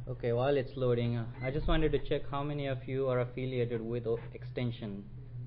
Okay, while it's loading, I just wanted to check how many of you are affiliated with Extension.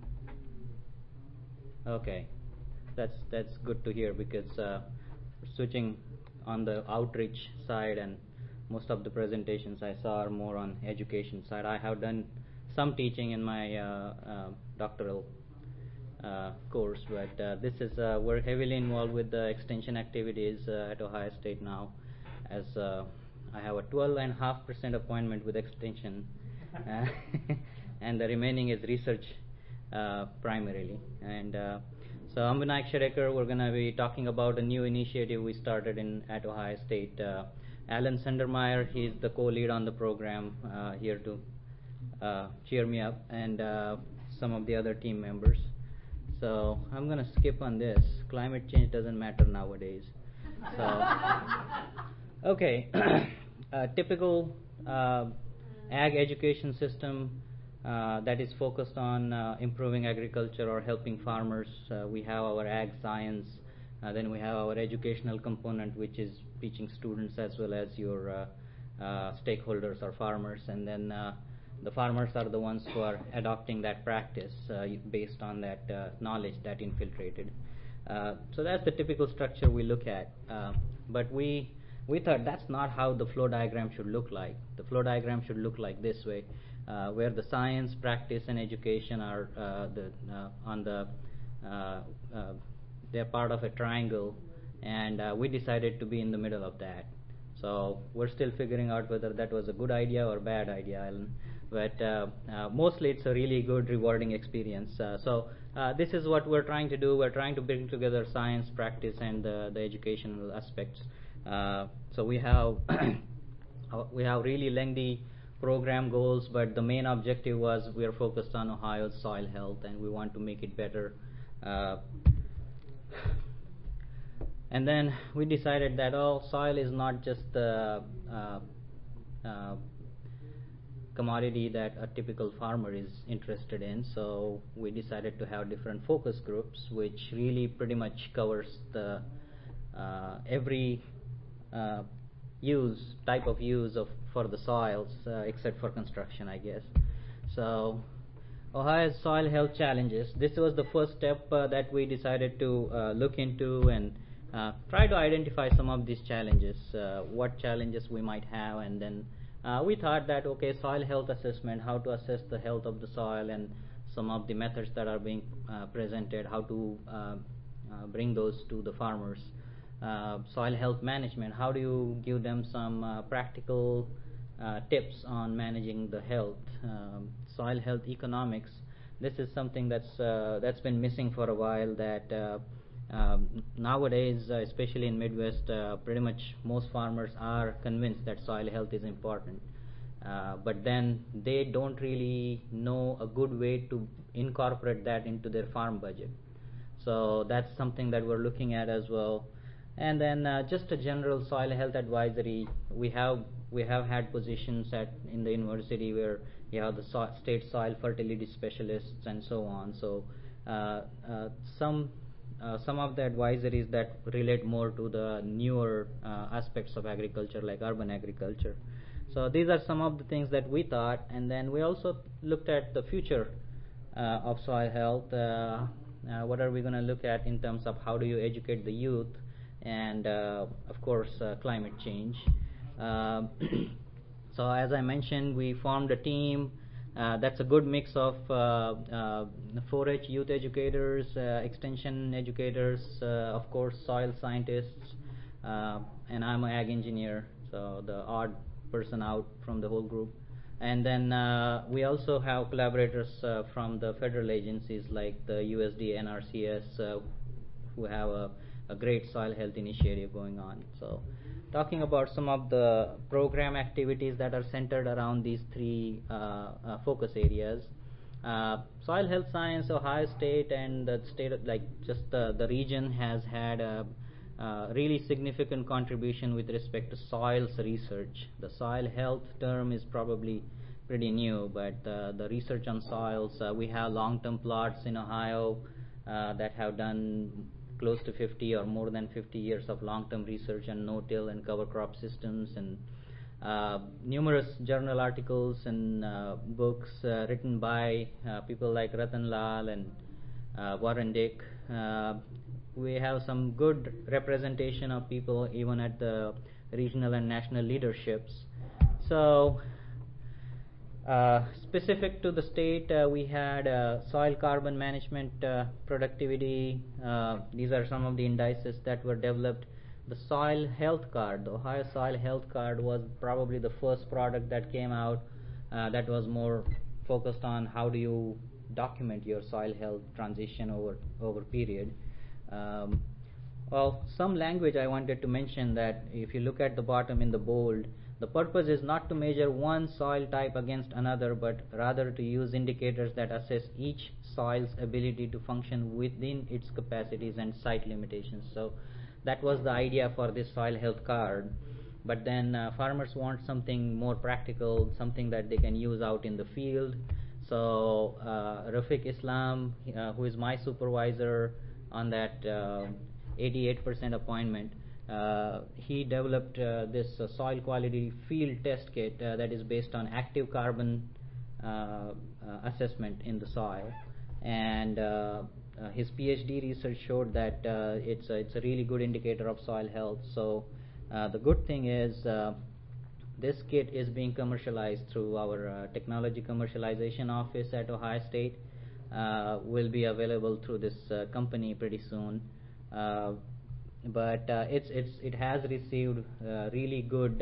Okay, that's good to hear because we're switching on the outreach side, and most of the presentations I saw are more on education side. I have done some teaching in my doctoral course, but this is we're heavily involved with the extension activities at Ohio State now, as I have a 12.5% appointment with extension, and the remaining is research primarily. And so I'm Vinayak Sherekar. We're going to be talking about a new initiative we started at Ohio State. Alan Sundermeyer, he's the co-lead on the program, here to cheer me up, and some of the other team members. So I'm going to skip on this. Climate change doesn't matter nowadays. So, okay, typical ag education system that is focused on improving agriculture or helping farmers. We have our ag science, then we have our educational component, which is teaching students as well as your stakeholders or farmers, and then the farmers are the ones who are adopting that practice based on that knowledge that infiltrated. So that's the typical structure we look at. But we thought that's not how the flow diagram should look like. The flow diagram should look like this way, where the science, practice, and education are they're part of a triangle, and we decided to be in the middle of that. So we're still figuring out whether that was a good idea or bad idea, Alan. But mostly it's a really good, rewarding experience. So this is what we're trying to do. We're trying to bring together science, practice, and the educational aspects. So we have we have really lengthy program goals, but the main objective was we are focused on Ohio's soil health, and we want to make it better. And then we decided that soil is not just the commodity that a typical farmer is interested in, so we decided to have different focus groups, which really pretty much covers the every type of use for the soils, except for construction, I guess. So Ohio's soil health challenges. This was the first step that we decided to look into and try to identify some of these challenges, what challenges we might have, and then we thought that, okay, soil health assessment, how to assess the health of the soil, and some of the methods that are being presented, how to bring those to the farmers. Soil health management, how do you give them some practical tips on managing the health. Soil health economics, this is something that's been missing for a while, that nowadays, especially in Midwest, pretty much most farmers are convinced that soil health is important, but then they don't really know a good way to incorporate that into their farm budget. So that's something that we're looking at as well. And then just a general soil health advisory. We have had positions in the university where you have the state soil fertility specialists and so on. So some of the advisories that relate more to the newer aspects of agriculture, like urban agriculture. So these are some of the things that we thought, and then we also looked at the future of soil health. What are we going to look at in terms of how do you educate the youth, and of course climate change. So as I mentioned, we formed a team. That's a good mix of 4-H youth educators, extension educators, of course soil scientists, and I'm an ag engineer, so the odd person out from the whole group. And then we also have collaborators from the federal agencies like the USDA, NRCS, who have a great soil health initiative going on. So talking about some of the program activities that are centered around these three focus areas. Soil health science, Ohio State and the state, the region has had a really significant contribution with respect to soils research. The soil health term is probably pretty new, but the research on soils, we have long-term plots in Ohio that have done close to 50 or more than 50 years of long-term research on no-till and cover crop systems, and numerous journal articles and books written by people like Ratan Lal and Warren Dick. We have some good representation of people even at the regional and national leaderships. So specific to the state, we had soil carbon management productivity. These are some of the indices that were developed. The soil health card, the Ohio soil health card, was probably the first product that came out that was more focused on how do you document your soil health transition over period. Well, some language I wanted to mention, that if you look at the bottom in the bold, the purpose is not to measure one soil type against another, but rather to use indicators that assess each soil's ability to function within its capacities and site limitations. So that was the idea for this soil health card. But then farmers want something more practical, something that they can use out in the field. So Rafiq Islam, who is my supervisor on that 88% appointment, he developed this soil quality field test kit that is based on active carbon assessment in the soil, and his PhD research showed that it's a really good indicator of soil health. So the good thing is this kit is being commercialized through our technology commercialization office at Ohio State. Will be available through this company pretty soon. But it has received really good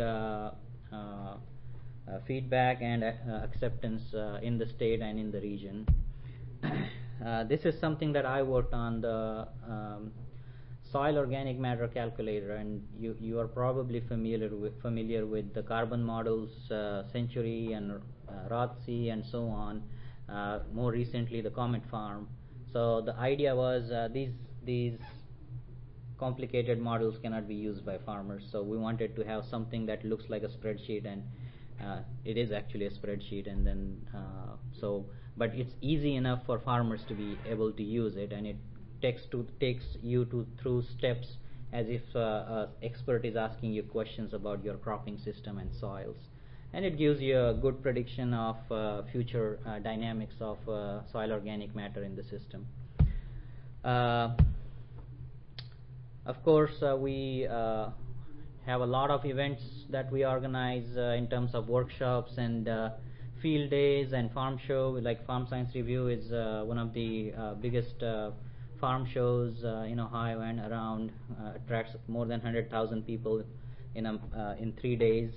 feedback and acceptance in the state and in the region. This is something that I worked on, the soil organic matter calculator, and you are probably familiar with the carbon models, Century and Rothsey and so on. More recently, the Comet Farm. So the idea was these complicated models cannot be used by farmers, so we wanted to have something that looks like a spreadsheet, and it is actually a spreadsheet, and then but it's easy enough for farmers to be able to use it, and it takes you through steps as if an expert is asking you questions about your cropping system and soils, and it gives you a good prediction of future dynamics of soil organic matter in the system. Of course, we have a lot of events that we organize in terms of workshops and field days and farm show. Like Farm Science Review is one of the biggest farm shows in Ohio and around, attracts more than 100,000 people in 3 days.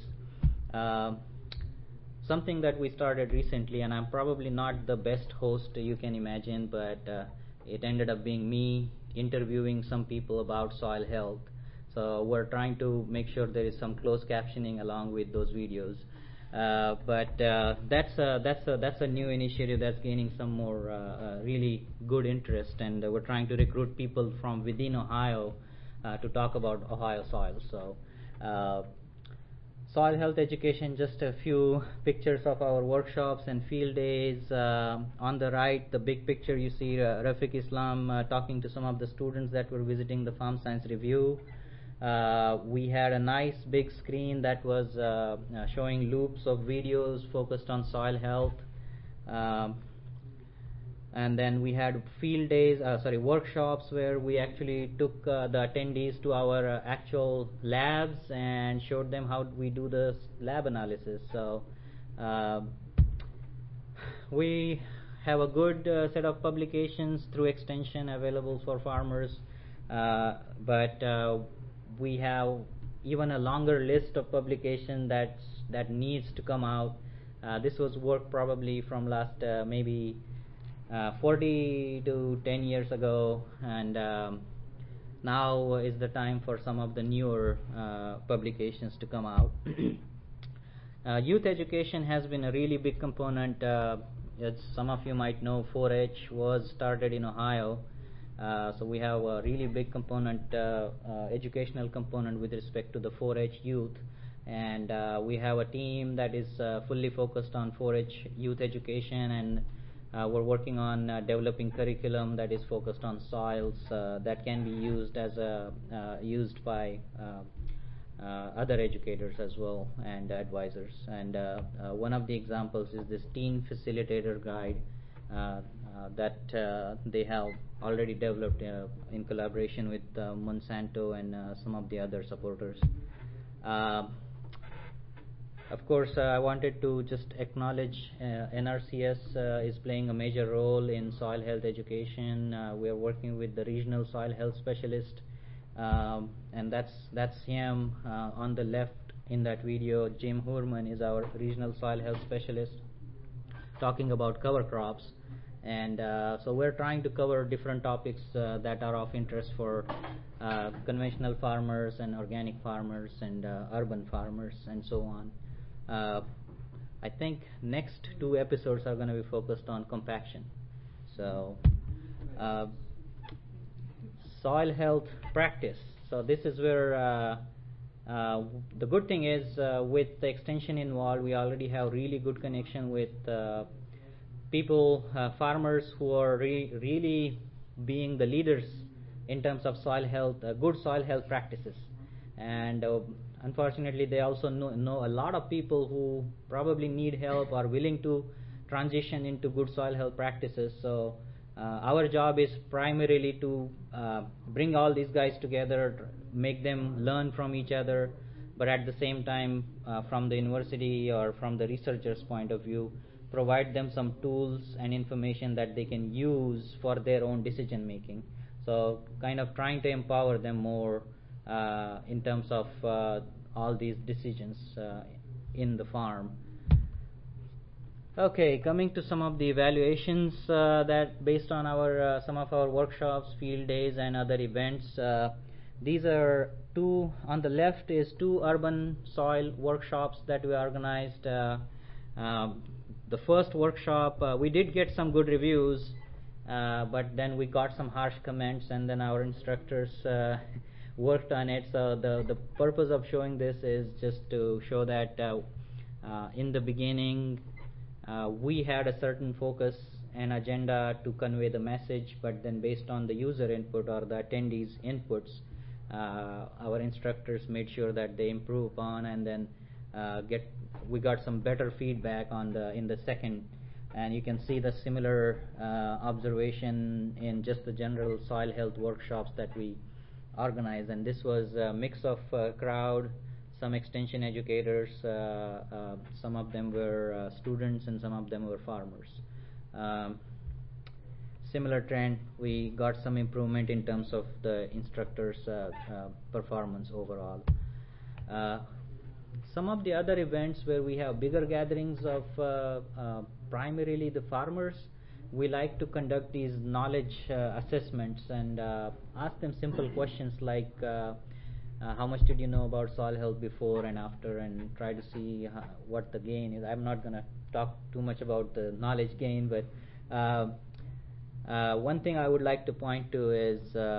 Something that we started recently, and I'm probably not the best host you can imagine, but it ended up being me interviewing some people about soil health. So we're trying to make sure there is some closed captioning along with those videos. But that's a new initiative that's gaining some more really good interest, and we're trying to recruit people from within Ohio to talk about Ohio soil. So soil health education, just a few pictures of our workshops and field days. On the right, the big picture, you see Rafiq Islam talking to some of the students that were visiting the Farm Science Review. We had a nice big screen that was showing loops of videos focused on soil health. And then we had field days, workshops, where we actually took the attendees to our actual labs and showed them how we do the lab analysis. So we have a good set of publications through extension available for farmers, but we have even a longer list of publication that needs to come out. This was work probably from last maybe 40 to 10 years ago, and now is the time for some of the newer publications to come out. Youth education has been a really big component. As some of you might know, 4-H was started in Ohio, so we have a really big component, educational component with respect to the 4-H youth, and we have a team that is fully focused on 4-H youth education, and we're working on developing curriculum that is focused on soils that can be used by other educators as well and advisors. And one of the examples is this teen facilitator guide that they have already developed in collaboration with Monsanto and some of the other supporters. Of course, I wanted to just acknowledge NRCS is playing a major role in soil health education. We are working with the regional soil health specialist, and that's him on the left in that video. Jim Hurman is our regional soil health specialist, talking about cover crops. And so we're trying to cover different topics that are of interest for conventional farmers and organic farmers and urban farmers and so on. I think next 2 episodes are going to be focused on compaction. So soil health practice. So this is where the good thing is with the extension involved, we already have really good connection with people, farmers who are really being the leaders in terms of soil health, good soil health practices. And unfortunately, they also know a lot of people who probably need help or willing to transition into good soil health practices. So our job is primarily to bring all these guys together, make them learn from each other, but at the same time, from the university or from the researcher's point of view, provide them some tools and information that they can use for their own decision making. So kind of trying to empower them more in terms of all these decisions in the farm. Okay, coming to some of the evaluations that based on our some of our workshops, field days, and other events. These are 2. On the left is 2 urban soil workshops that we organized. The first workshop, we did get some good reviews, but then we got some harsh comments, and then our instructors worked on it. So the purpose of showing this is just to show that in the beginning we had a certain focus and agenda to convey the message, but then based on the user input or the attendees inputs, our instructors made sure that they improve upon, and then we got some better feedback in the second. And you can see the similar observation in just the general soil health workshops that we organized. And this was a mix of crowd, some extension educators, some of them were students, and some of them were farmers. Similar trend, we got some improvement in terms of the instructors' performance overall. Some of the other events where we have bigger gatherings of primarily the farmers, we like to conduct these knowledge assessments and ask them simple questions like how much did you know about soil health before and after, and try to see what the gain is. I'm not going to talk too much about the knowledge gain, but one thing I would like to point to is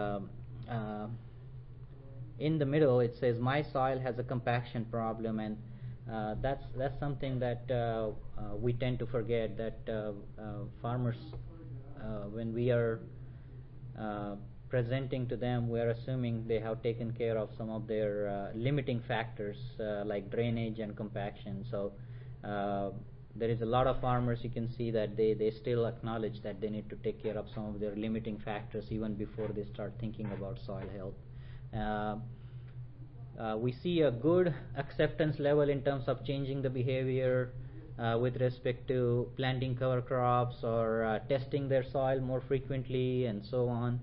in the middle it says my soil has a compaction problem, and that's something that we tend to forget, that farmers when we are presenting to them, we are assuming they have taken care of some of their limiting factors like drainage and compaction. So there is a lot of farmers, you can see that they still acknowledge that they need to take care of some of their limiting factors even before they start thinking about soil health. We see a good acceptance level in terms of changing the behavior with respect to planting cover crops or testing their soil more frequently and so on.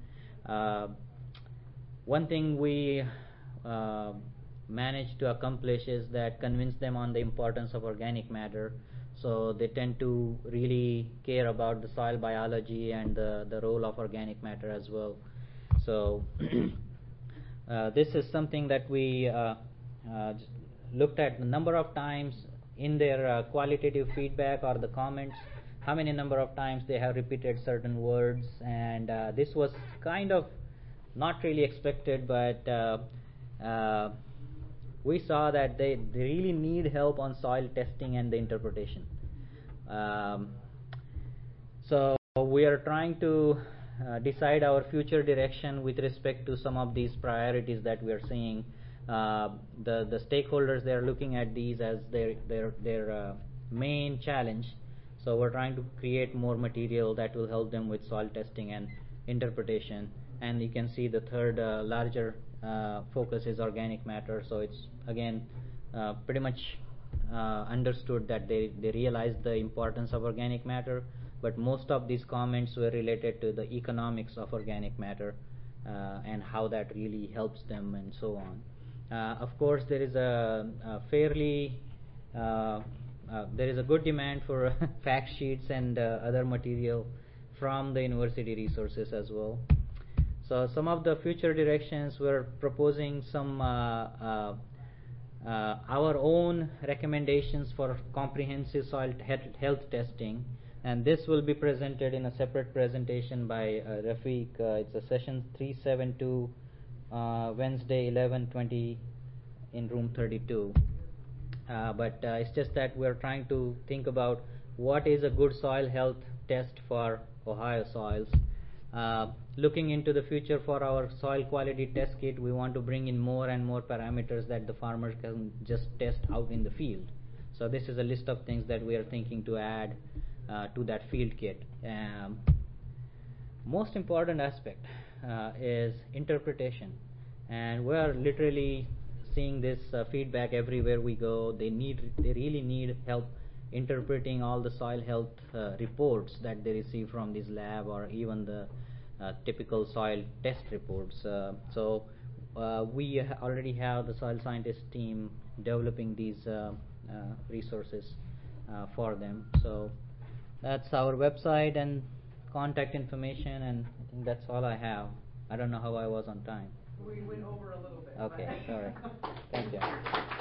One thing we managed to accomplish is that convince them on the importance of organic matter. So they tend to really care about the soil biology and the role of organic matter as well. So this is something that we looked at a number of times in their qualitative feedback or the comments, how many number of times they have repeated certain words, and this was kind of not really expected, but we saw that they really need help on soil testing and the interpretation. So we are trying to decide our future direction with respect to some of these priorities that we are seeing. the stakeholders, they are looking at these as their main challenge. So we're trying to create more material that will help them with soil testing and interpretation. And you can see the third larger focus is organic matter. So it's again pretty much understood that they realize the importance of organic matter, but most of these comments were related to the economics of organic matter and how that really helps them and so on. Of course, there is a good demand for fact sheets and other material from the university resources as well. So some of the future directions, we're proposing some our own recommendations for comprehensive soil health testing, and this will be presented in a separate presentation by Rafiq. It's a session 372, Wednesday 11/20 in room 32. But it's just that we're trying to think about what is a good soil health test for Ohio soils. Looking into the future for our soil quality test kit, we want to bring in more and more parameters that the farmers can just test out in the field. So this is a list of things that we are thinking to add to that field kit. Most important aspect is interpretation, and we are literally seeing this feedback everywhere we go. They really need help interpreting all the soil health reports that they receive from this lab, or even the typical soil test reports. So we already have the soil scientist team developing these resources for them. So that's our website and contact information, and I think that's all I have. I don't know how I was on time. We went over a little bit. Okay, sorry. Thank you.